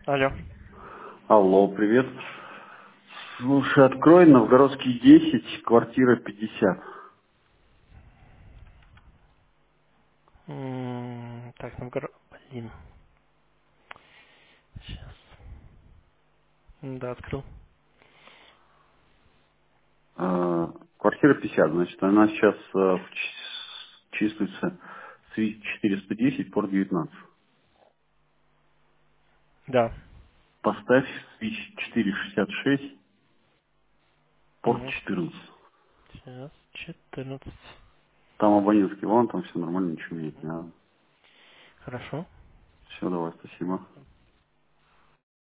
Алло. Алло, привет. Слушай, открой Новгородский 10, квартира 50. Так, Новгород... Блин. Сейчас. Да, открыл. Квартира 50, значит, она сейчас числится свит 410, порт 19. Да. Поставь свич 466, порт Угу. 14. Сейчас. 14. Там абонентский вон, там все нормально, ничего менять не надо. Хорошо. Все, давай, спасибо.